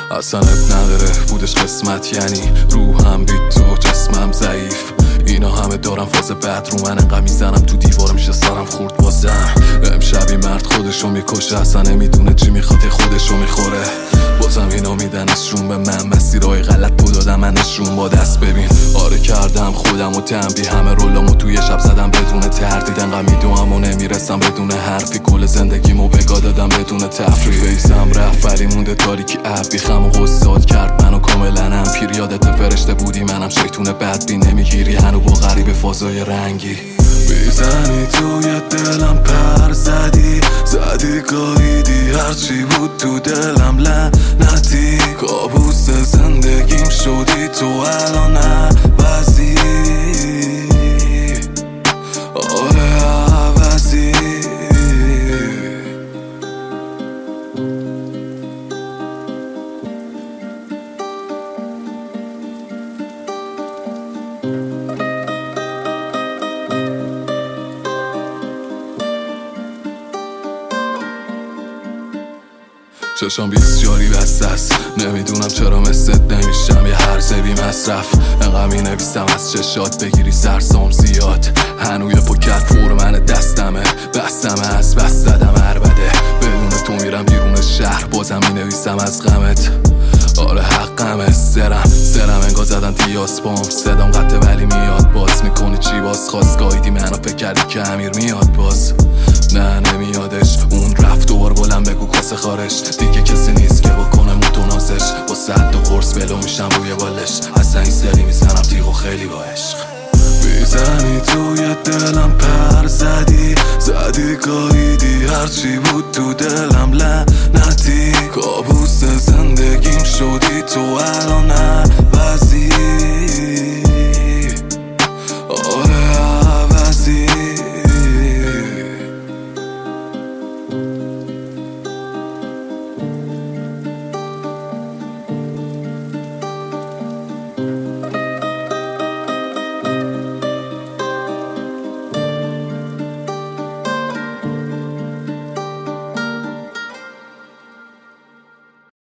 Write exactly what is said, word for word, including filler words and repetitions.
اصلا اب نداره بودش قسمت، یعنی روحم بی تو جسمم ضعیف. اینا همه دارم فاز بد رو من، انقدر میزنم تو دیوار میشه سرم خورد بازم. امشبی مرد خودشو میکشه، اصلا نمیدونه چی میخواد خودشو میخوره. بازم اینا میدنشون به من، مسیرهای غلط تو دادم منشون با دست. ببین آره کردم خودم و تنبیه، همه رولامو توی شب زدم بدون تردید. انقدر میدوام و نمیرسم بدون حرفی، کل زندگیمو بگاه دادم بدون تفریح. فیسم رفت ولی مونده تاریکی اب، بیخم و غصاد کرد منو کاملا هم پیر. یادت فرشته بودی منم شیطون بدبی، نمیگیری هنو با غریب فازای رنگی. میزنی توی دلم پر زدی زدی گاییدی، هرچی بود تو دلم لعنتی. کابوس زندگیم شدی تو الان عوضی، آره عوضی. چشام بیسیاری بسته است، نمیدونم چرا مثل نمیشم یه هرزه بی مصرف. انقدر می نویسم از چشات بگیری سرسام زیاد. هنوی پاکت فور من دستمه، بستمه از بست زدم عربده. بدون تو میرم بیرون شهر، بازم می نویسم از غمت. آره حقمه، سرم سرم انگار زدن دیاس بام. صدام قطعه ولی میاد باز، میکنی چی باز خواست گایدی منو فکر کردی که امیر میاد باز. نه نمیادش، اون رفت دوبار بلند بگو کاسه خارش. دیگه کسی نیست که بکنه متنازش، با صد و قرص بلو میشم روی بالش. اصلا این سری میزنم تیغو خیلی با عشق. میزنی توی دلم پر زدی زدی گاییدی، هرچی بود تو دلم لعنتی. کابوس زندگیم شدی تو الان عوضی.